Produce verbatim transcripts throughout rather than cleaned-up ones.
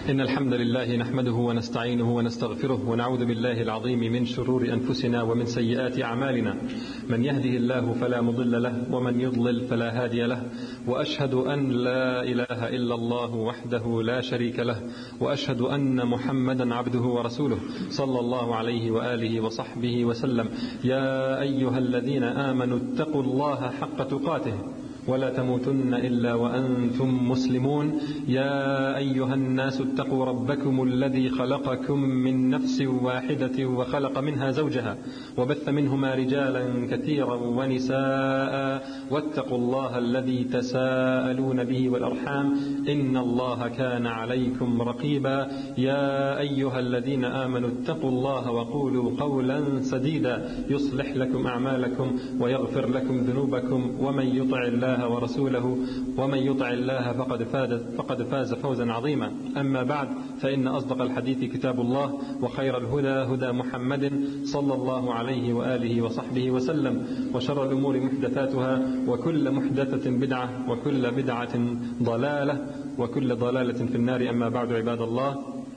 إن الحمد لله نحمده ونستعينه ونستغفره ونعوذ بالله العظيم من شرور أنفسنا ومن سيئات أعمالنا. من يهده الله فلا مضل له ومن يضلل فلا هادي له، وأشهد أن لا إله إلا الله وحده لا شريك له، وأشهد أن محمدا عبده ورسوله صلى الله عليه وآله وصحبه وسلم. يا أيها الذين آمنوا اتقوا الله حق تقاته ولا تموتن إلا وأنتم مسلمون. يا أيها الناس اتقوا ربكم الذي خلقكم من نفس واحدة وخلق منها زوجها وبث منهما رجالا كثيرا ونساء، واتقوا الله الذي تساءلون به والأرحام إن الله كان عليكم رقيبا. يا أيها الذين آمنوا اتقوا الله وقولوا قولا سديدا يصلح لكم أعمالكم ويغفر لكم ذنوبكم، ومن يطع الله ورسوله ومن يطع الله فقد فاز فقد فاز فوزا عظيما. أما بعد، فإن أصدق الحديث كتاب الله، وخير الهدى هدى محمد صلى الله عليه وآله وصحبه وسلم، وشر الأمور محدثاتها، وكل محدثة بدعة، وكل بدعة ضلالة، وكل ضلالة في النار. أما بعد، عباد الله،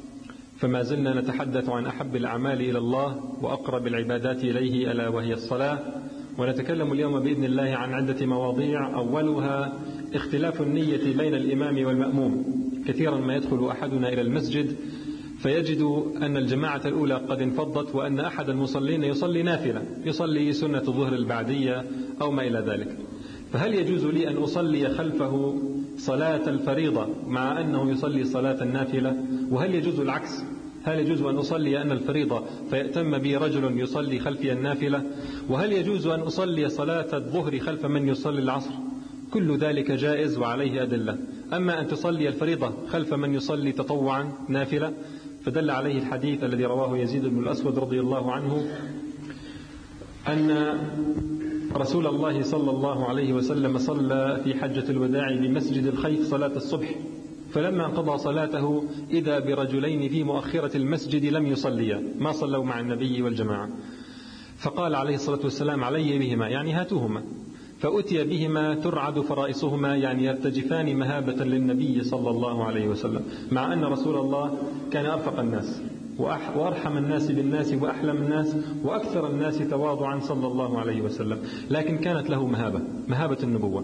فما زلنا نتحدث عن أحب الأعمال إلى الله وأقرب العبادات إليه، ألا وهي الصلاة. ونتكلم اليوم بإذن الله عن عدة مواضيع، أولها اختلاف النية بين الإمام والمأموم. كثيرا ما يدخل أحدنا إلى المسجد فيجد أن الجماعة الأولى قد انفضت، وأن أحد المصلين يصلي نافلة، يصلي سنة الظهر البعدية أو ما إلى ذلك. فهل يجوز لي أن أصلي خلفه صلاة الفريضة مع أنه يصلي صلاة النافلة؟ وهل يجوز العكس؟ هل يجوز أن أصلي أن الفريضة فيأتم بي رجل يصلي خلفي النافلة؟ وهل يجوز أن أصلي صلاة الظهر خلف من يصلي العصر؟ كل ذلك جائز وعليه أدلة. أما أن تصلي الفريضة خلف من يصلي تطوعا نافلة، فدل عليه الحديث الذي رواه يزيد بن الأسود رضي الله عنه أن رسول الله صلى الله عليه وسلم صلى في حجة الوداع بمسجد الخيف صلاة الصبح، فلما قضى صلاته إذا برجلين في مؤخرة المسجد لم يصليا، ما صلوا مع النبي والجماعة، فقال عليه الصلاة والسلام: علي بهما، يعني هاتوهما. فأتي بهما ترعد فرائصهما، يعني يرتجفان مهابة للنبي صلى الله عليه وسلم، مع أن رسول الله كان أرفق الناس وأرحم الناس بالناس وأحلم الناس وأكثر الناس تواضعا صلى الله عليه وسلم، لكن كانت له مهابة مهابة النبوة.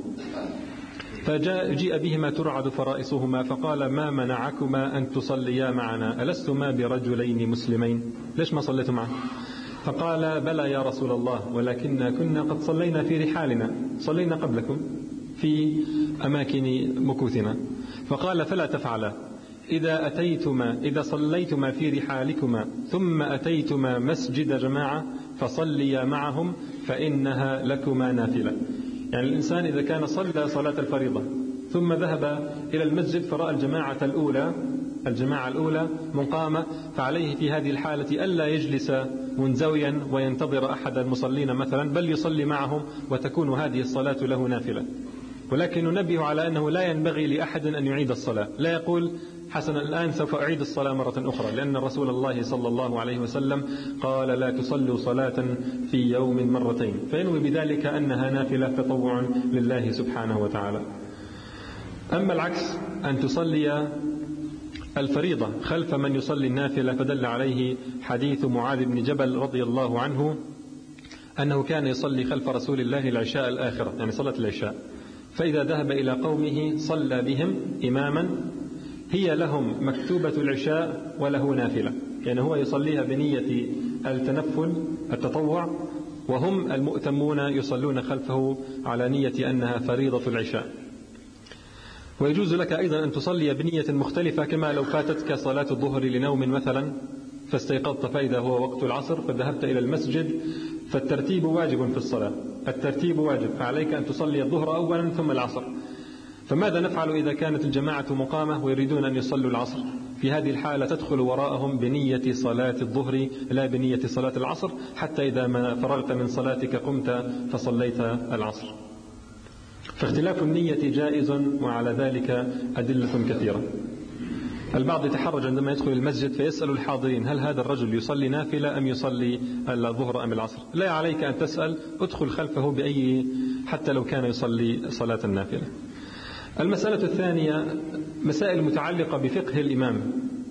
فجاء جيء بهما ترعد فرائصهما، فقال: ما منعكما أن تصليا معنا؟ ألستما برجلين مسلمين؟ ليش ما صليتم معه؟ فقال: بلى يا رسول الله، ولكننا كنا قد صلينا في رحالنا، صلينا قبلكم في أماكن مكوثنا. فقال: فلا تفعلا، إذا أتيتما إذا صليتما في رحالكما ثم أتيتما مسجد جماعة فصليا معهم، فإنها لكما نافلة. يعني الإنسان إذا كان صلى صلاة الفريضة ثم ذهب إلى المسجد فرأى الجماعة الأولى الجماعة الأولى مقامة، فعليه في هذه الحالة ألا يجلس منزويا وينتظر أحد المصلين مثلا، بل يصلي معهم وتكون هذه الصلاة له نافلة. ولكن ننبه على أنه لا ينبغي لأحد أن يعيد الصلاة، لا يقول: حسنا الآن سوف أعيد الصلاة مرة أخرى، لأن رسول الله صلى الله عليه وسلم قال: لا تصلوا صلاة في يوم مرتين، فينوي بذلك أنها نافلة تطوع لله سبحانه وتعالى. أما العكس، أن تصلي الفريضة خلف من يصلي النافلة، فدل عليه حديث معاذ بن جبل رضي الله عنه أنه كان يصلي خلف رسول الله العشاء الآخرة، يعني صلاة العشاء، فإذا ذهب إلى قومه صلى بهم إماما، هي لهم مكتوبة العشاء وله نافلة، يعني هو يصليها بنية التنفل التطوع، وهم المؤتمون يصلون خلفه على نية أنها فريضة العشاء. ويجوز لك أيضا أن تصلي بنية مختلفة، كما لو فاتتك صلاة الظهر لنوم مثلا فاستيقظت فإذا هو وقت العصر فذهبت إلى المسجد، فالترتيب واجب في الصلاة، الترتيب واجب، فعليك أن تصلي الظهر أولا ثم العصر. فماذا نفعل إذا كانت الجماعة مقامة ويريدون أن يصلوا العصر؟ في هذه الحالة تدخل وراءهم بنية صلاة الظهر لا بنية صلاة العصر، حتى إذا ما فرغت من صلاتك قمت فصليت العصر. فاختلاف النية جائز، وعلى ذلك أدلة كثيرة. البعض يتحرج عندما يدخل المسجد فيسأل الحاضرين: هل هذا الرجل يصلي نافلة أم يصلي الظهر أم العصر؟ لا عليك أن تسأل، ادخل خلفه بأي، حتى لو كان يصلي صلاة النافلة. المسألة الثانية مسائل متعلقة بفقه الإمام.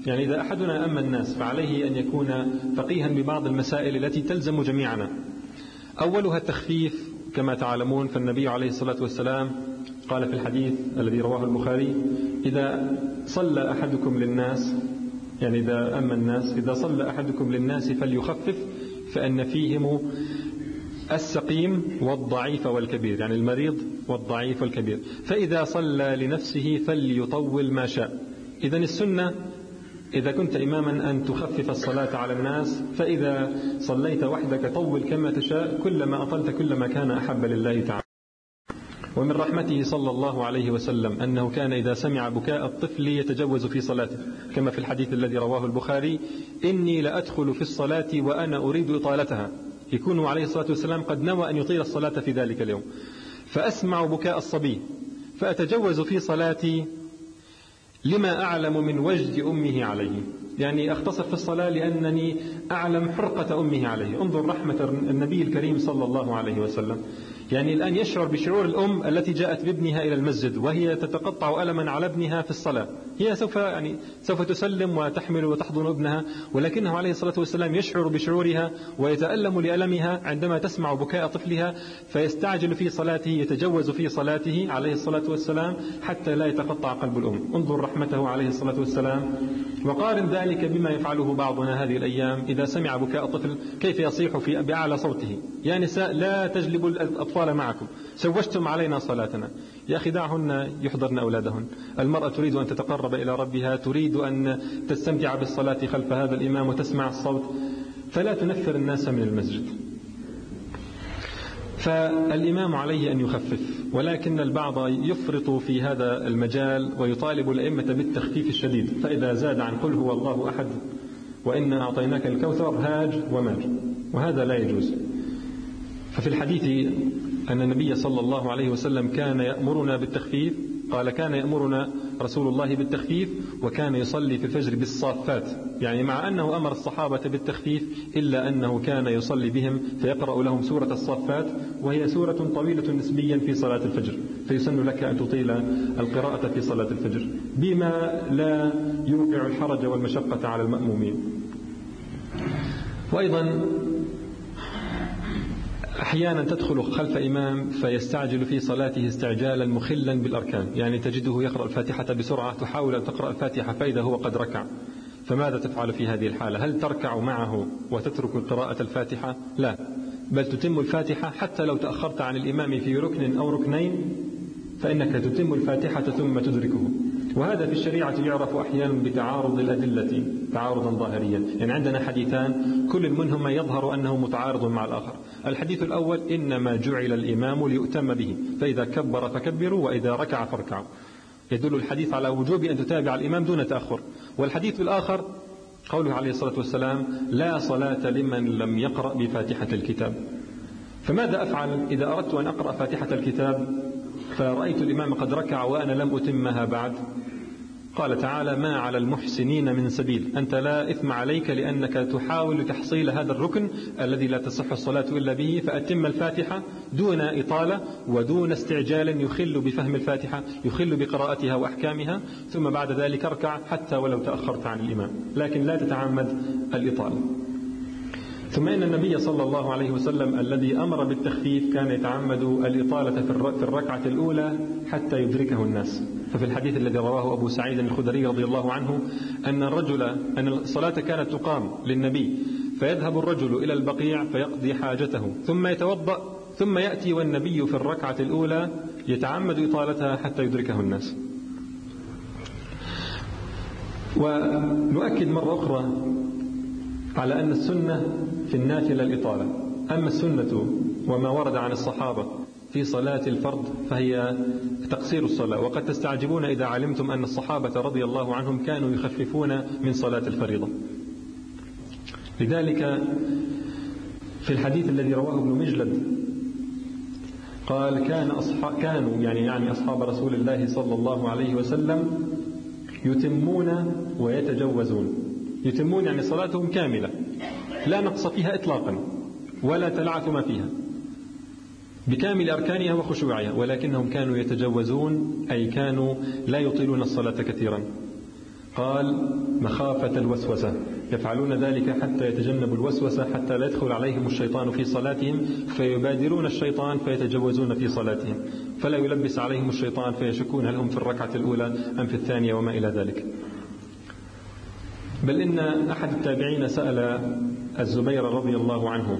يعني إذا أحدنا أما الناس فعليه أن يكون فقيها ببعض المسائل التي تلزم جميعنا. أولها التخفيف كما تعلمون، فالنبي عليه الصلاة والسلام قال في الحديث الذي رواه البخاري: إذا صلى أحدكم للناس، يعني إذا أما الناس، إذا صلى أحدكم للناس فليخفف فإن فيهم السقيم والضعيف والكبير، يعني المريض والضعيف والكبير، فإذا صلى لنفسه فليطول ما شاء. إذن السنة إذا كنت إماما أن تخفف الصلاة على الناس، فإذا صليت وحدك طول كما تشاء، كلما أطلت كلما كان أحب لله تعالى. ومن رحمته صلى الله عليه وسلم أنه كان إذا سمع بكاء الطفل يتجوز في صلاته، كما في الحديث الذي رواه البخاري: إني لأدخل في الصلاة وأنا أريد إطالتها. يكون عليه الصلاة والسلام قد نوى أن يطيل الصلاة في ذلك اليوم، فأسمع بكاء الصبي فأتجوز في صلاتي لما أعلم من وجد أمه عليه، يعني أختصر في الصلاة لأنني أعلم حرقة أمه عليه. انظر رحمة النبي الكريم صلى الله عليه وسلم، يعني الآن يشعر بشعور الأم التي جاءت بابنها إلى المسجد وهي تتقطع ألما على ابنها في الصلاة. هي سوف يعني سوف تسلم وتحمل وتحضن ابنها، ولكنه عليه الصلاة والسلام يشعر بشعورها ويتألم لألمها عندما تسمع بكاء طفلها، فيستعجل في صلاته، يتجوز في صلاته عليه الصلاة والسلام حتى لا يتقطع قلب الأم. انظر رحمته عليه الصلاة والسلام، وقارن ذلك بما يفعله بعضنا هذه الأيام إذا سمع بكاء طفل كيف يصيح في بأعلى صوته: يا نساء لا تجلبوا الأطفال معكم، شوشتم علينا صلاتنا. يا أخي دعهن يحضرن أولادهن. المرأة تريد أن تتقرب إلى ربها، تريد أن تستمتع بالصلاة خلف هذا الإمام وتسمع الصوت، فلا تنفر الناس من المسجد. فالإمام عليه أن يخفف، ولكن البعض يفرط في هذا المجال ويطالب الأئمة بالتخفيف الشديد، فإذا زاد عن قل هو الله أحد وإنا أعطيناك الكوثر هاج وماج، وهذا لا يجوز. ففي الحديث أن النبي صلى الله عليه وسلم كان يأمرنا بالتخفيف، قال: كان يأمرنا رسول الله بالتخفيف وكان يصلي في الفجر بالصافات، يعني مع أنه أمر الصحابة بالتخفيف إلا أنه كان يصلي بهم فيقرأ لهم سورة الصافات، وهي سورة طويلة نسبيا في صلاة الفجر، فيسن لك أن تطيل القراءة في صلاة الفجر بما لا يوقع الحرج والمشقة على المأمومين. وأيضا أحيانا تدخل خلف إمام فيستعجل في صلاته استعجالا مخلا بالأركان، يعني تجده يقرأ الفاتحة بسرعة، تحاول أن تقرأ الفاتحة فإذا هو قد ركع، فماذا تفعل في هذه الحالة؟ هل تركع معه وتترك قراءة الفاتحة؟ لا، بل تتم الفاتحة حتى لو تأخرت عن الإمام في ركن أو ركنين، فإنك تتم الفاتحة ثم تدركه. وهذا في الشريعة يعرف أحيانا بتعارض الأدلة تعارضا ظاهريا، يعني عندنا حديثان كل منهما يظهر أنه متعارض مع الآخر. الحديث الأول: إنما جعل الإمام ليؤتم به، فإذا كبر فكبروا وإذا ركع فاركعوا، يدل الحديث على وجوب أن تتابع الإمام دون تأخر. والحديث الآخر قوله عليه الصلاة والسلام: لا صلاة لمن لم يقرأ بفاتحة الكتاب. فماذا أفعل إذا أردت أن أقرأ فاتحة الكتاب فرأيت الإمام قد ركع وأنا لم أتمها بعد؟ قال تعالى: ما على المحسنين من سبيل، أنت لا إثم عليك لأنك تحاول تحصيل هذا الركن الذي لا تصح الصلاة إلا به، فأتم الفاتحة دون إطالة ودون استعجال يخل بفهم الفاتحة، يخل بقراءتها وأحكامها، ثم بعد ذلك اركع حتى ولو تأخرت عن الإمام، لكن لا تتعمد الإطالة. ثم إن النبي صلى الله عليه وسلم الذي أمر بالتخفيف كان يتعمد الإطالة في الركعة الأولى حتى يدركه الناس. ففي الحديث الذي رواه أبو سعيد الخدري رضي الله عنه أن الرجل أن الصلاة كانت تقام للنبي، فيذهب الرجل إلى البقيع فيقضي حاجته ثم يتوضأ ثم يأتي والنبي في الركعة الأولى يتعمد إطالتها حتى يدركه الناس. ونؤكد مرة أخرى على أن السنة في النافلة الإطالة، أما السنة وما ورد عن الصحابة في صلاة الفرض فهي تقصير الصلاة. وقد تستعجبون إذا علمتم أن الصحابة رضي الله عنهم كانوا يخففون من صلاة الفريضة. لذلك في الحديث الذي رواه ابن مجلد قال: كان أصحاب كانوا يعني يعني أصحاب رسول الله صلى الله عليه وسلم يتمون ويتجوزون. يتمون يعني صلاتهم كاملة لا نقص فيها إطلاقا ولا تلعثم فيها بكامل أركانها وخشوعها، ولكنهم كانوا يتجوزون أي كانوا لا يطيلون الصلاة كثيرا. قال مخافة الوسوسة، يفعلون ذلك حتى يتجنبوا الوسوسة، حتى لا يدخل عليهم الشيطان في صلاتهم فيبادرون الشيطان فيتجوزون في صلاتهم، فلا يلبس عليهم الشيطان فيشكون هل هم في الركعة الأولى أم في الثانية وما إلى ذلك. بل إن أحد التابعين سأل الزبير رضي الله عنه،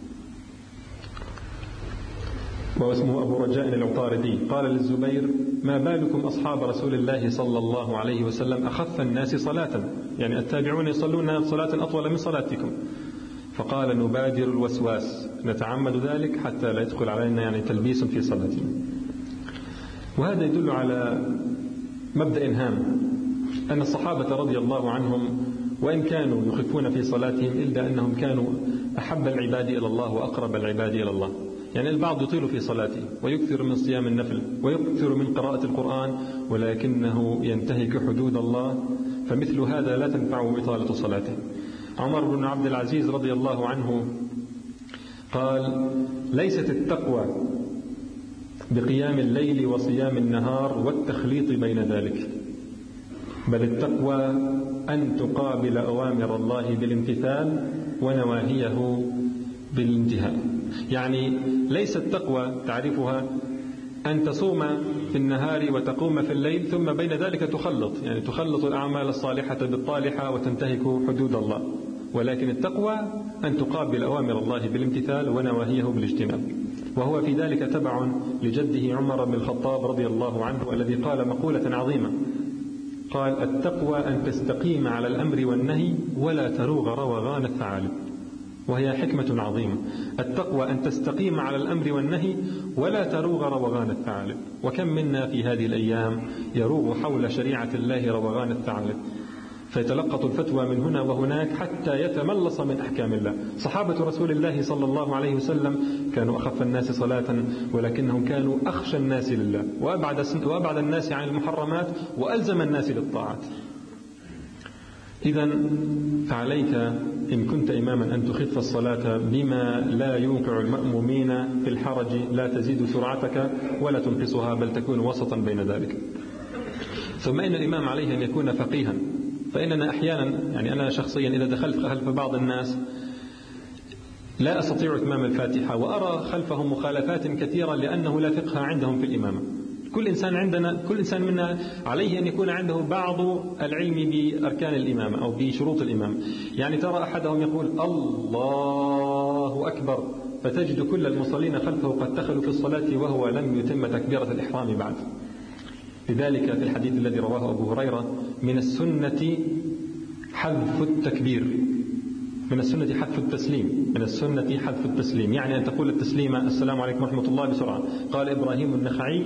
واسمه أبو رجاء العطاردي، قال للزبير ما بالكم أصحاب رسول الله صلى الله عليه وسلم أخف الناس صلاة، يعني التابعون يصلون صلاة أطول من صلاتكم، فقال نبادر الوسواس، نتعمد ذلك حتى لا يدخل علينا يعني تلبيس في صلاتنا. وهذا يدل على مبدأ هام، أن الصحابة رضي الله عنهم وإن كانوا يخفون في صلاتهم إلا أنهم كانوا أحب العباد إلى الله وأقرب العباد إلى الله. يعني البعض يطيل في صلاته ويكثر من صيام النفل ويكثر من قراءة القرآن، ولكنه ينتهك حدود الله، فمثل هذا لا تنفعه إطالة صلاته. عمر بن عبد العزيز رضي الله عنه قال ليست التقوى بقيام الليل وصيام النهار والتخليط بين ذلك، بل التقوى أن تقابل أوامر الله بالامتثال ونواهيه بالانتهاء. يعني ليس التقوى تعرفها أن تصوم في النهار وتقوم في الليل ثم بين ذلك تخلط، يعني تخلط الأعمال الصالحة بالطالحة وتنتهك حدود الله، ولكن التقوى أن تقابل أوامر الله بالامتثال ونواهيه بالاجتناب. وهو في ذلك تبع لجده عمر بن الخطاب رضي الله عنه الذي قال مقولة عظيمة، قال التقوى أن تستقيم على الأمر والنهي ولا تروغ روغان الثعالب. وهي حكمة عظيمة، التقوى أن تستقيم على الأمر والنهي ولا تروغ روغان الثعالب. وكم منا في هذه الأيام يروغ حول شريعة الله روغان الثعالب، فيتلقط الفتوى من هنا وهناك حتى يتملص من أحكام الله. صحابة رسول الله صلى الله عليه وسلم كانوا أخف الناس صلاة، ولكنهم كانوا أخشى الناس لله وأبعد, وأبعد الناس عن المحرمات وألزم الناس للطاعات. إذن فعليك إن كنت إماما أن تخف الصلاة بما لا يوقع المأمومين في الحرج، لا تزيد سرعتك ولا تنقصها، بل تكون وسطا بين ذلك. ثم إن الإمام عليه أن يكون فقيها، فإننا أحيانا يعني أنا شخصيا إذا دخلت خلف بعض الناس لا أستطيع إتمام الفاتحة وأرى خلفهم مخالفات كثيرة لأنه لا فقه عندهم في الإمامة. كل إنسان عندنا كل إنسان منا عليه أن يكون عنده بعض العلم بأركان الإمامة أو بشروط الإمامة. يعني ترى أحدهم يقول الله أكبر، فتجد كل المصلين خلفه قد دخلوا في الصلاة وهو لم يتم تكبيرة الإحرام بعد. لذلك في الحديث الذي رواه أبو هريرة من السنة حذف التكبير، من السنة حذف التسليم، من السنة حذف التسليم، يعني أن تقول التسليم السلام عليكم ورحمة الله بسرعة. قال إبراهيم النخعي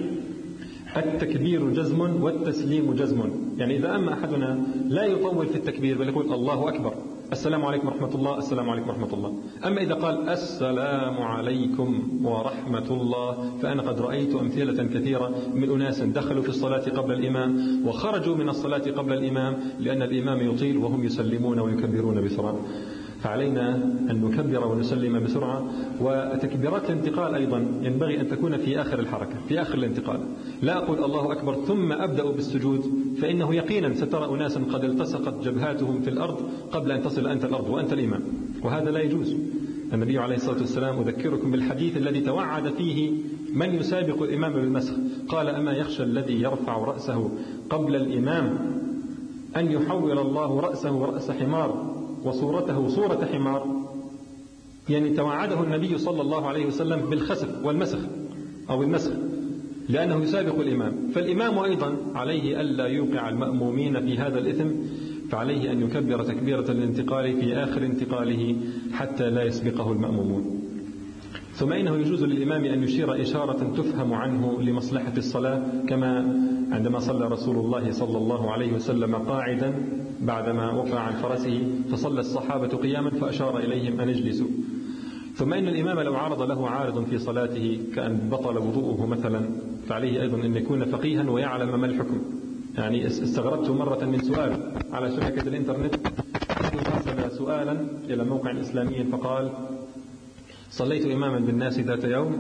التكبير جزم والتسليم جزم، يعني إذا أما أحدنا لا يطول في التكبير بل يقول الله أكبر السلام عليكم ورحمة الله السلام عليكم ورحمة الله. أما إذا قال السلام عليكم ورحمة الله، فأنا قد رأيت أمثلة كثيرة من أناس دخلوا في الصلاة قبل الإمام وخرجوا من الصلاة قبل الإمام لأن الإمام يطيل وهم يسلمون ويكبرون بسرعة. فعلينا أن نكبر ونسلم بسرعة. وتكبيرات الانتقال أيضا ينبغي أن تكون في آخر الحركة، في آخر الانتقال. لا أقول الله أكبر ثم أبدأ بالسجود، فإنه يقينا سترى أناسا قد التصقت جبهاتهم في الأرض قبل أن تصل أنت الأرض وأنت الإمام، وهذا لا يجوز. النبي عليه الصلاة والسلام أذكركم بالحديث الذي توعد فيه من يسابق الإمام بالمسخ، قال أما يخشى الذي يرفع رأسه قبل الإمام أن يحول الله رأسه رأس حمار وصورته صورة حمار. يعني توعده النبي صلى الله عليه وسلم بالخسف والمسخ أو المسخ لأنه يسابق الإمام. فالإمام أيضا عليه ألا يوقع المأمومين في هذا الإثم، فعليه أن يكبر تكبيرة الانتقال في آخر انتقاله حتى لا يسبقه المأمومون. ثم إنه يجوز للإمام أن يشير إشارة تفهم عنه لمصلحة الصلاة، كما عندما صلى رسول الله صلى الله عليه وسلم قاعدا بعدما وقع عن فرسه فصلى الصحابة قياما فأشار إليهم أن اجلسوا. ثم إن الإمام لو عرض له عارض في صلاته كأن بطل وضوءه مثلا، فعليه أيضا أن يكون فقيها ويعلم ما الحكم. يعني استغربت مرة من سؤال على شبكة الإنترنت، أرسل سؤالا إلى موقع إسلامي فقال صليت إماما بالناس ذات يوم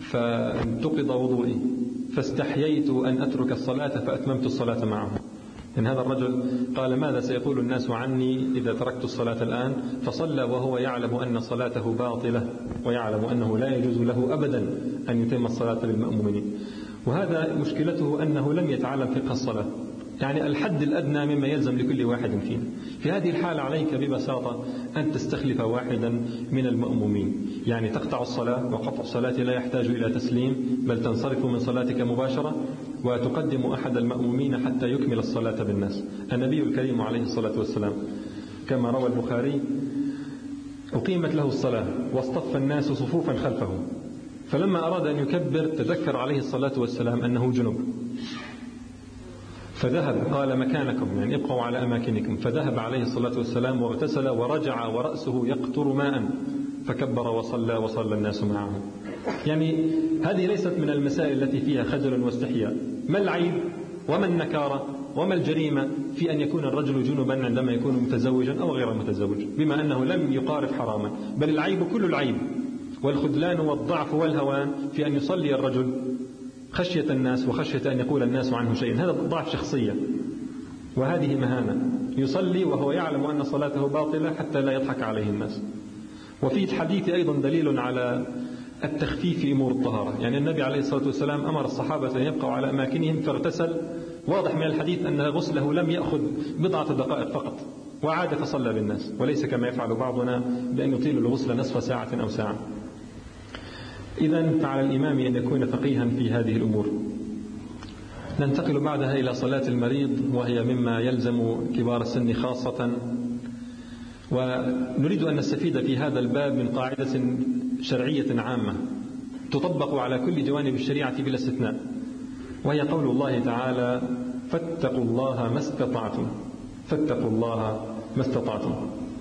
فانتقض وضوئي فاستحييت أن أترك الصلاة فأتممت الصلاة معهم، إن هذا الرجل قال ماذا سيقول الناس عني إذا تركت الصلاة الآن؟ فصلى وهو يعلم أن صلاته باطلة ويعلم أنه لا يجوز له أبدا أن يتم الصلاة للمأمومين. وهذا مشكلته أنه لم يتعلم فقه الصلاة، يعني الحد الأدنى مما يلزم لكل واحد فيه. في هذه الحالة عليك ببساطة أن تستخلف واحدا من المأمومين، يعني تقطع الصلاة، وقطع الصلاة لا يحتاج إلى تسليم بل تنصرف من صلاتك مباشرة، وتقدم أحد المأمومين حتى يكمل الصلاة بالناس. النبي الكريم عليه الصلاة والسلام كما روى البخاري أقيمت له الصلاة واصطف الناس صفوفا خلفه، فلما أراد أن يكبر تذكر عليه الصلاة والسلام أنه جنب، فذهب قال مكانكم، يعني ابقوا على أماكنكم، فذهب عليه الصلاة والسلام واغتسل ورجع ورأسه يقطر ماء، فكبر وصلى وصلى الناس معه. يعني هذه ليست من المسائل التي فيها خجل واستحياء. ما العيب وما النكارة وما الجريمة في أن يكون الرجل جنبا عندما يكون متزوجا أو غير متزوج، بما أنه لم يقارف حراما، بل العيب كل العيب والخذلان والضعف والهوان في أن يصلي الرجل خشية الناس وخشية أن يقول الناس عنه شيئا. هذا ضعف شخصية وهذه مهانة. يصلي وهو يعلم أن صلاته باطلة حتى لا يضحك عليه الناس. وفي الحديث أيضا دليل على التخفيف في أمور الطهارة، يعني النبي عليه الصلاة والسلام أمر الصحابة أن يبقوا على أماكنهم فاغتسل، واضح من الحديث أن غسله لم يأخذ بضعة دقائق فقط، وعاد فصلى بالناس، وليس كما يفعل بعضنا بأن يطيل الغسل نصف ساعة أو ساعة. إذن فعلى الإمام أن يكون فقيها في هذه الأمور. ننتقل بعدها إلى صلاة المريض، وهي مما يلزم كبار السن خاصة، ونريد أن نستفيد في هذا الباب من قاعدة شرعية عامة تطبق على كل جوانب الشريعة بلا استثناء، وهي قول الله تعالى فاتقوا الله ما استطعتم، فاتقوا الله ما استطعتم.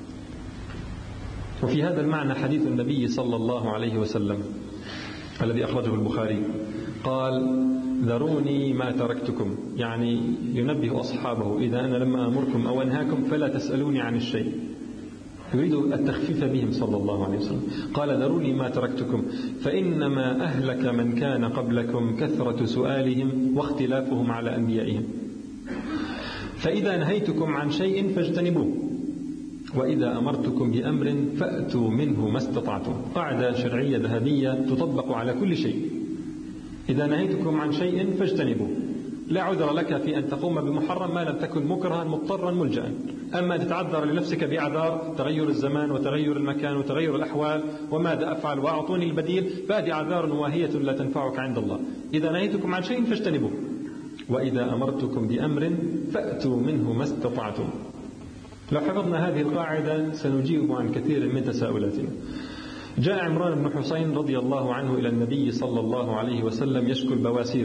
وفي هذا المعنى حديث النبي صلى الله عليه وسلم الذي أخرجه البخاري قال ذروني ما تركتكم، يعني ينبه أصحابه إذا أنا لما أمركم أو أنهاكم فلا تسألوني عن الشيء، يريد التخفيف بهم صلى الله عليه وسلم. قال ذروني ما تركتكم فإنما أهلك من كان قبلكم كثرة سؤالهم واختلافهم على أنبيائهم، فإذا نهيتكم عن شيء فاجتنبوه، وإذا أمرتكم بأمر فأتوا منه ما استطعتم. قاعدة شرعية ذهبية تطبق على كل شيء. إذا نهيتكم عن شيء فاجتنبوه، لا عذر لك في أن تقوم بمحرم ما لم تكن مكرها مضطرا ملجأ. أما تتعذر لنفسك بأعذار تغير الزمان وتغير المكان وتغير الأحوال وماذا أفعل وأعطوني البديل، فهذه أعذار واهية لا تنفعك عند الله. إذا نهيتكم عن شيء فاجتنبوه، وإذا أمرتكم بأمر فأتوا منه ما استطعتم. لو حفظنا هذه القاعدة سنجيب عن كثير من تساؤلاتنا. جاء عمران بن حسين رضي الله عنه إلى النبي صلى الله عليه وسلم يشكو البواسير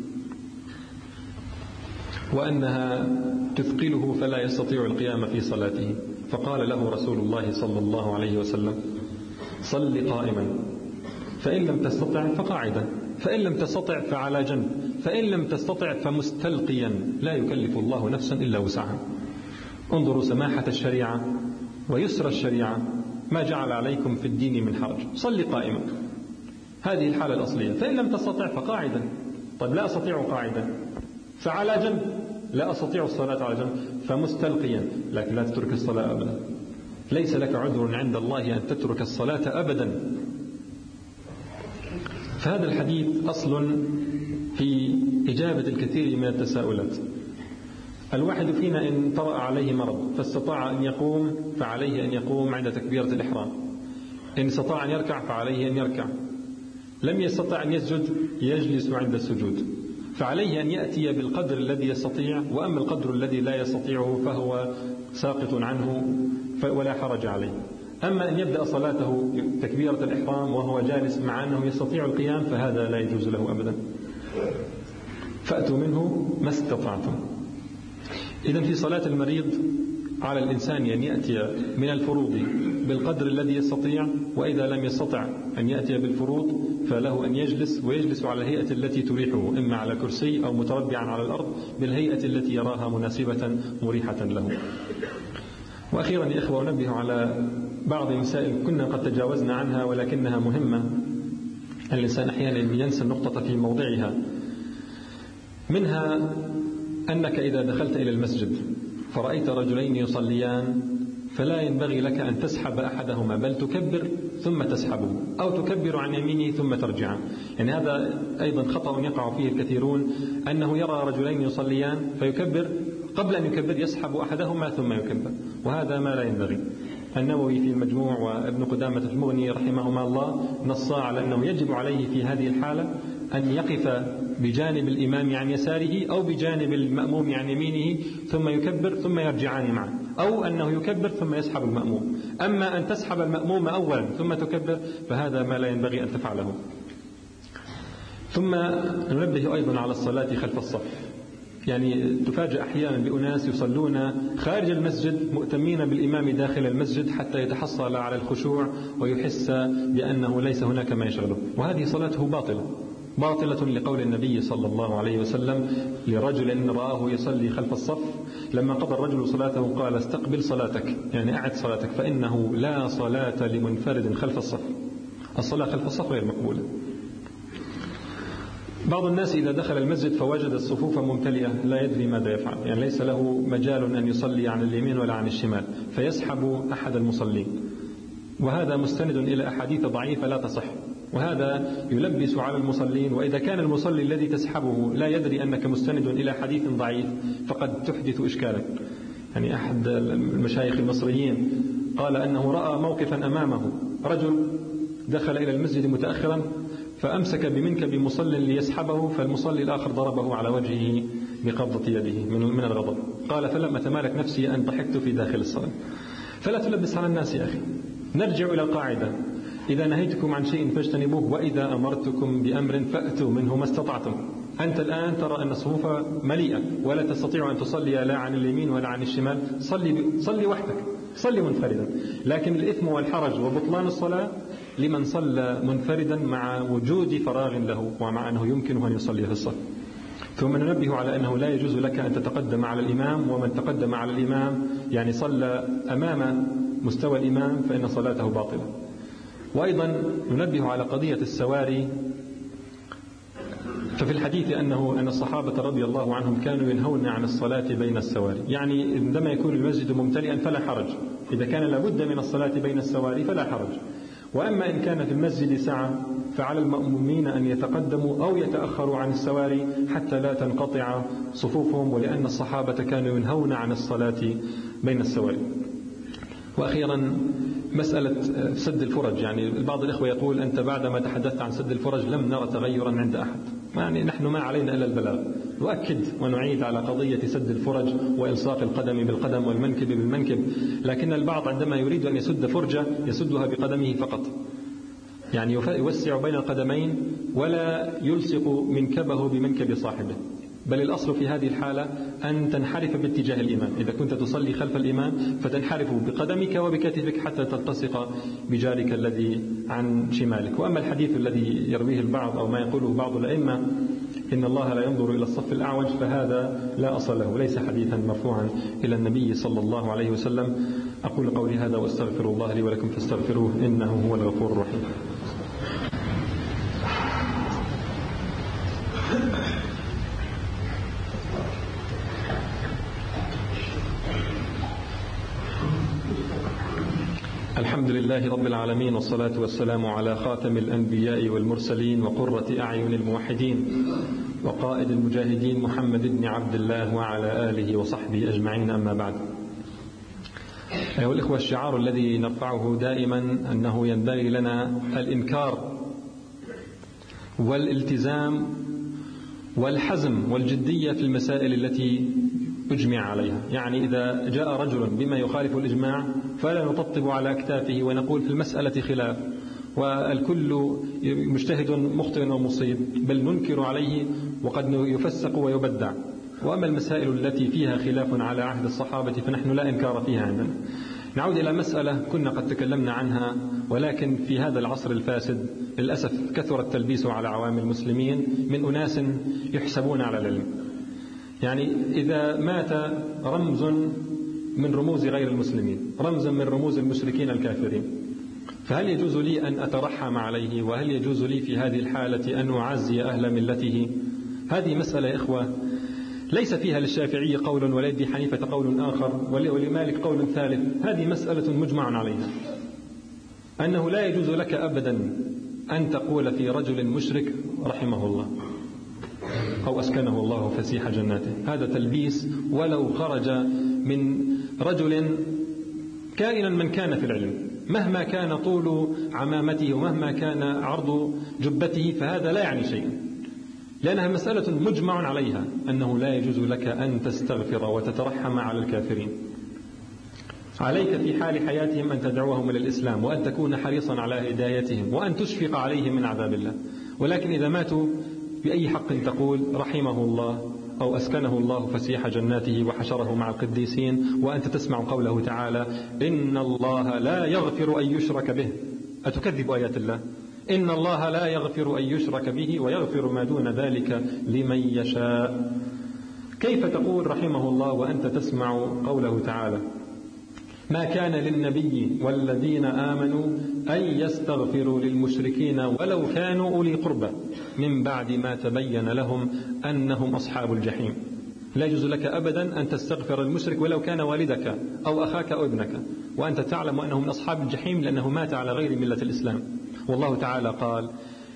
وأنها تثقله فلا يستطيع القيام في صلاته، فقال له رسول الله صلى الله عليه وسلم صل قائما، فإن لم تستطع فقاعدا، فإن لم تستطع فعلى جنب، فإن لم تستطع فمستلقيا، لا يكلف الله نفسا إلا وسعها. انظروا سماحة الشريعة ويسر الشريعة، ما جعل عليكم في الدين من حرج. صل قائما، هذه الحالة الأصلية. فإن لم تستطع فقاعدا. طيب لا أستطيع قاعدا، فعلى جنب، لا أستطيع الصلاة على جنب، فمستلقيا، لكن لا تترك الصلاة أبدا. ليس لك عذر عند الله أن تترك الصلاة أبدا. فهذا الحديث أصل في إجابة الكثير من التساؤلات. الواحد فينا إن طرأ عليه مرض فاستطاع أن يقوم فعليه أن يقوم عند تكبيرة الإحرام، إن استطاع أن يركع فعليه أن يركع، لم يستطع أن يسجد يجلس عند السجود، فعليه أن يأتي بالقدر الذي يستطيع، وأما القدر الذي لا يستطيعه فهو ساقط عنه ولا حرج عليه. أما أن يبدأ صلاته تكبيرة الإحرام وهو جالس مع أنه يستطيع القيام فهذا لا يجوز له أبدا. فأتوا منه ما استطعتم. إذن في صلاة المريض على الإنسان أن يأتي من الفروض بالقدر الذي يستطيع، وإذا لم يستطع أن يأتي بالفروض فله أن يجلس، ويجلس على الهيئة التي تريحه، إما على كرسي أو متربعا على الأرض بالهيئة التي يراها مناسبة مريحة له. وأخيرا يا إخوة أنبه على بعض المسائل كنا قد تجاوزنا عنها ولكنها مهمة. الإنسان أحيانا ينسى النقطة في موضعها. منها أنك إذا دخلت إلى المسجد فرأيت رجلين يصليان فلا ينبغي لك أن تسحب أحدهما، بل تكبر ثم تسحبه، أو تكبر عن يمينه ثم ترجع. يعني هذا أيضا خطأ يقع فيه الكثيرون، أنه يرى رجلين يصليان فيكبر، قبل أن يكبر يسحب أحدهما ثم يكبر، وهذا ما لا ينبغي. النووي في المجموع وابن قدامة في المغني رحمهما الله نصا على أنه يجب عليه في هذه الحالة أن يقف بجانب الإمام عن يساره أو بجانب المأموم عن يمينه ثم يكبر ثم يرجعان معا، أو أنه يكبر ثم يسحب المأموم. أما أن تسحب المأموم أولا ثم تكبر فهذا ما لا ينبغي أن تفعله. ثم ننبه أيضا على الصلاة خلف الصف. يعني تفاجأ أحيانا بأناس يصلون خارج المسجد مؤتمين بالإمام داخل المسجد حتى يتحصل على الخشوع ويحس بأنه ليس هناك ما يشغله، وهذه صلاته باطلة باطلة لقول النبي صلى الله عليه وسلم لرجل رآه يصلي خلف الصف لما قضى الرجل صلاته قال استقبل صلاتك، يعني أعد صلاتك، فإنه لا صلاة لمنفرد خلف الصف. الصلاة خلف الصف غير مقبولة. بعض الناس إذا دخل المسجد فوجد الصفوف ممتلئة لا يدري ماذا يفعل، يعني ليس له مجال أن يصلي عن اليمين ولا عن الشمال، فيسحب أحد المصلين، وهذا مستند إلى أحاديث ضعيفة لا تصح، وهذا يلبس على المصلين. وإذا كان المصلي الذي تسحبه لا يدري أنك مستند إلى حديث ضعيف فقد تحدث إشكالا. يعني أحد المشايخ المصريين قال أنه رأى موقفا أمامه، رجل دخل إلى المسجد متأخرا فأمسك بمنكب مصل ليسحبه، فالمصلي الآخر ضربه على وجهه بقبضة يده من الغضب. قال فلم أتمالك نفسي أن ضحكت في داخل الصلاة. فلا تلبس على الناس يا أخي. نرجع إلى القاعدة: إذا نهيتكم عن شيء فاجتنبوه، وإذا أمرتكم بأمر فأتوا منه ما استطعتم. أنت الآن ترى أن الصفوف مليئة ولا تستطيع أن تصلي لا عن اليمين ولا عن الشمال، صلي, صلي وحدك، صلي منفردا. لكن الإثم والحرج وبطلان الصلاة لمن صلى منفردا مع وجود فراغ له ومع أنه يمكنه أن يصلي في الصف. ثم ننبه على أنه لا يجوز لك أن تتقدم على الإمام، ومن تقدم على الإمام يعني صلى أمام مستوى الإمام فإن صلاته باطلة. وأيضا ننبه على قضية السواري. ففي الحديث أنه أن الصحابة رضي الله عنهم كانوا ينهون عن الصلاة بين السواري، يعني عندما يكون المسجد ممتلئا فلا حرج، إذا كان لابد من الصلاة بين السواري فلا حرج. وأما إن كان في المسجد سعة فعلى المأمومين أن يتقدموا أو يتأخروا عن السواري حتى لا تنقطع صفوفهم، ولأن الصحابة كانوا ينهون عن الصلاة بين السواري. وأخيرا مسألة سد الفرج. يعني بعض الإخوة يقول أنت بعدما تحدثت عن سد الفرج لم نرى تغيرا عند أحد. يعني نحن ما علينا إلا البلاغ. نؤكد ونعيد على قضية سد الفرج وإلصاق القدم بالقدم والمنكب بالمنكب، لكن البعض عندما يريد أن يسد فرجة يسدها بقدمه فقط، يعني يوسع بين القدمين ولا يلصق منكبه بمنكب صاحبه. بل الأصل في هذه الحالة أن تنحرف باتجاه الإمام. إذا كنت تصلي خلف الإمام فتنحرف بقدمك وبكتفك حتى تلتصق بجارك الذي عن شمالك. وأما الحديث الذي يرويه البعض أو ما يقوله بعض الأئمة إن الله لا ينظر إلى الصف الأعوج، فهذا لا أصل له، ليس حديثا مرفوعا إلى النبي صلى الله عليه وسلم. أقول قولي هذا واستغفر الله لي ولكم فاستغفروه إنه هو الغفور الرحيم. الحمد لله رب العالمين، والصلاة والسلام على خاتم الأنبياء والمرسلين وقرة أعين الموحدين وقائد المجاهدين محمد بن عبد الله وعلى آله وصحبه أجمعين. أما بعد، أيها الإخوة، الشعار الذي نرفعه دائما أنه ينبغي لنا الإنكار والالتزام والحزم والجدية في المسائل التي أجمع عليها. يعني إذا جاء رجل بما يخالف الإجماع فلا نطبطب على أكتافه ونقول في المسألة خلاف والكل مجتهد مخطئ ومصيب، بل ننكر عليه وقد يفسق ويبدع. وأما المسائل التي فيها خلاف على عهد الصحابة فنحن لا إنكار فيها عندنا. نعود إلى مسألة كنا قد تكلمنا عنها، ولكن في هذا العصر الفاسد للأسف كثر التلبيس على عوام المسلمين من أناس يحسبون على العلم. يعني إذا مات رمز من رموز غير المسلمين، رمزا من رموز المشركين الكافرين، فهل يجوز لي أن أترحم عليه؟ وهل يجوز لي في هذه الحالة أن أعزي أهل ملته؟ هذه مسألة يا إخوة ليس فيها للشافعي قول ولأبي حنيفة قول آخر ولمالك قول ثالث. هذه مسألة مجمع عليها، أنه لا يجوز لك أبدا أن تقول في رجل مشرك رحمه الله أو أسكنه الله فسيح جناته. هذا تلبيس ولو خرج من رجل كائنا من كان في العلم، مهما كان طول عمامته ومهما كان عرض جبته، فهذا لا يعني شيئا، لأنها مسألة مجمع عليها أنه لا يجوز لك أن تستغفر وتترحم على الكافرين. عليك في حال حياتهم أن تدعوهم إلى الإسلام وأن تكون حريصا على هدايتهم وأن تشفق عليهم من عذاب الله، ولكن إذا ماتوا بأي حق تقول رحمه الله أو أسكنه الله فسيح جناته وحشره مع القديسين، وأنت تسمع قوله تعالى إن الله لا يغفر أن يشرك به. أتكذب آيات الله؟ إن الله لا يغفر أن يشرك به ويغفر ما دون ذلك لمن يشاء. كيف تقول رحمه الله وأنت تسمع قوله تعالى ما كان للنبي والذين آمنوا أن يستغفروا للمشركين ولو كانوا أولي قربى من بعد ما تبين لهم أنهم أصحاب الجحيم. لا يجوز لك أبدا أن تستغفر المشرك ولو كان والدك أو أخاك أو ابنك وأنت تعلم أنه من أصحاب الجحيم لأنه مات على غير ملة الإسلام. والله تعالى قال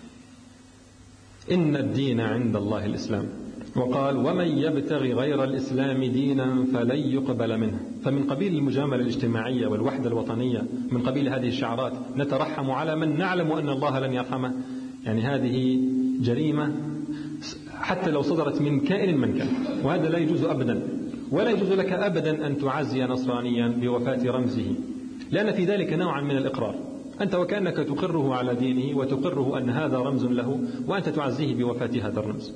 إن الدين عند الله الإسلام، وقال ومن يبتغي غير الإسلام دينا فلن يقبل منه. فمن قبيل المجاملة الاجتماعية والوحدة الوطنية، من قبيل هذه الشعارات نترحم على من نعلم أن الله لن يرحمه، يعني هذه جريمة حتى لو صدرت من كائن من كان، وهذا لا يجوز أبدا. ولا يجوز لك أبدا أن تعزي نصرانيا بوفاة رمزه، لأن في ذلك نوعا من الإقرار، أنت وكأنك تقره على دينه وتقره أن هذا رمز له وأنت تعزيه بوفاة هذا الرمز.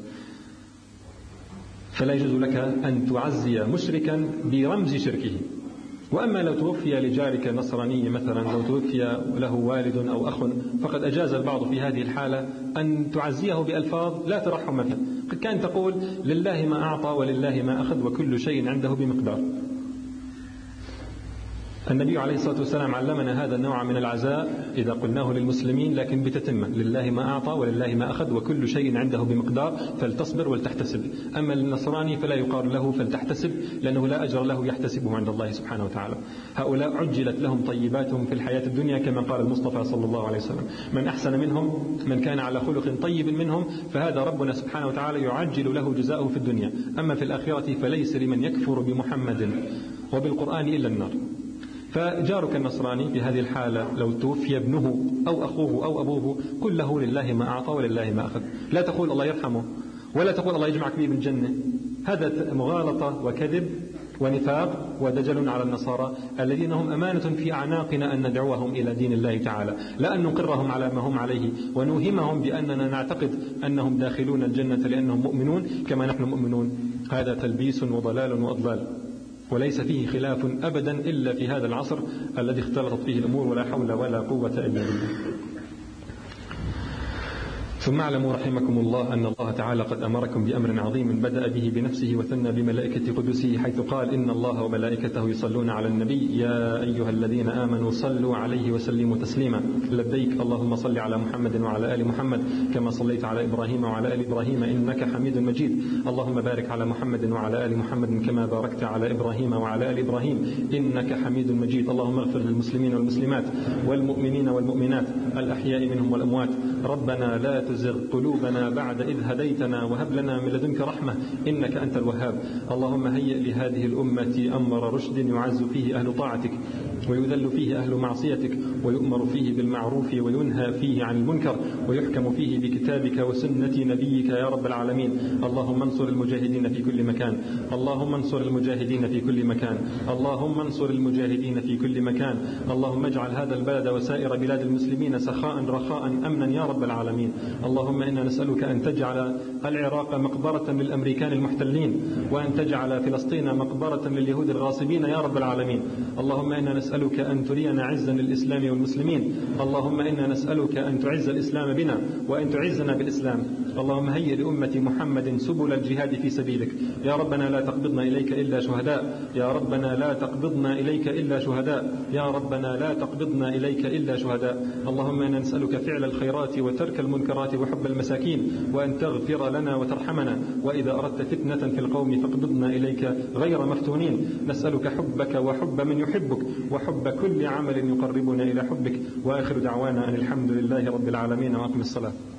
فلا يجوز لك أن تعزي مشركا برمز شركه. وأما لو توفي لجارك النصراني مثلا، لو توفي له والد أو أخ، فقد أجاز البعض في هذه الحالة أن تعزيه بألفاظ لا ترحم مثلا، قد كان تقول لله ما أعطى ولله ما أخذ وكل شيء عنده بمقدار. النبي عليه الصلاة والسلام علمنا هذا النوع من العزاء إذا قلناه للمسلمين، لكن بتتمة، لله ما أعطى ولله ما أخذ وكل شيء عنده بمقدار فلتصبر ولتحتسب. أما للنصراني فلا يقال له فلتحتسب، لأنه لا أجر له يحتسبه عند الله سبحانه وتعالى. هؤلاء عجلت لهم طيباتهم في الحياة الدنيا كما قال المصطفى صلى الله عليه وسلم من أحسن منهم من كان على خلق طيب منهم، فهذا ربنا سبحانه وتعالى يعجل له جزاؤه في الدنيا. أما في الآخرة فليس لمن يكفر بمحمد وبالقرآن إلا النار. فجارك النصراني في هذه الحالة لو توفي ابنه أو أخوه أو أبوه قل له لله ما أعطى ولله ما أخذ، لا تقول الله يرحمه ولا تقول الله يجمعك به بالجنة. هذا مغالطة وكذب ونفاق ودجل على النصارى الذين هم أمانة في أعناقنا أن ندعوهم إلى دين الله تعالى، لا أن نقرهم على ما هم عليه ونوهمهم بأننا نعتقد أنهم داخلون الجنة لأنهم مؤمنون كما نحن مؤمنون. هذا تلبيس وضلال وأضلال، وليس فيه خلاف أبدا إلا في هذا العصر الذي اختلطت فيه الأمور، ولا حول ولا قوة إلا بالله. ثم اعلموا رحمكم الله أن الله تعالى قد أمركم بأمر عظيم بدأ به بنفسه وثنى بملائكة قدسه، حيث قال إن الله وملائكته يصلون على النبي يا أيها الذين آمنوا صلوا عليه وسلموا تسليما. لبيك اللهم صل على محمد وعلى آل محمد كما صليت على إبراهيم وعلى آل إبراهيم إنك حميد مجيد. اللهم بارك على محمد وعلى آل محمد كما باركت على إبراهيم وعلى آل إبراهيم إنك حميد مجيد. اللهم اغفر للمسلمين والمسلمات والمؤمنين والمؤمنات الأحياء منهم والأموات. ربنا لا تزغ قلوبنا بعد إذ هديتنا وهب لنا من لدنك رحمة إنك أنت الوهاب. اللهم هيئ لهذه الأمة أمر رشد يعز فيه أهل طاعتك ويذل فيه أهل معصيتك ويؤمر فيه بالمعروف وينهى فيه عن المنكر ويحكم فيه بكتابك وسنة نبيك يا رب العالمين. اللهم انصر المجاهدين في كل مكان، اللهم انصر المجاهدين في كل مكان، اللهم انصر المجاهدين في كل مكان. اللهم اجعل هذا البلد وسائر بلاد المسلمين سخاء رخاء أمنا يا رب العالمين. اللهم إنا نسألك أن تجعل العراق مقبرة للأمريكان المحتلين، وأن تجعل فلسطين مقبرة لليهود الغاصبين يا رب العالمين. اللهم إنا نسألك أن ترينا عزا للإسلام والمسلمين. اللهم إنا نسألك أن تعز الإسلام بنا وأن تعزنا بالإسلام. اللهم هيئ لأمة محمد سبل الجهاد في سبيلك. يا ربنا لا تقبضنا إليك إلا شهداء. يا ربنا لا تقبضنا إليك إلا شهداء. يا ربنا لا تقبضنا إليك إلا شهداء. اللهم إنا نسألك فعل الخيرات وترك المنكرات وحب المساكين، وأن تغفر لنا وترحمنا، وإذا أردت فتنة في القوم فاقبضنا إليك غير مفتونين. نسألك حبك وحب من يحبك وحب كل عمل يقربنا إلى حبك. وآخر دعوانا أن الحمد لله رب العالمين. وأقم الصلاة.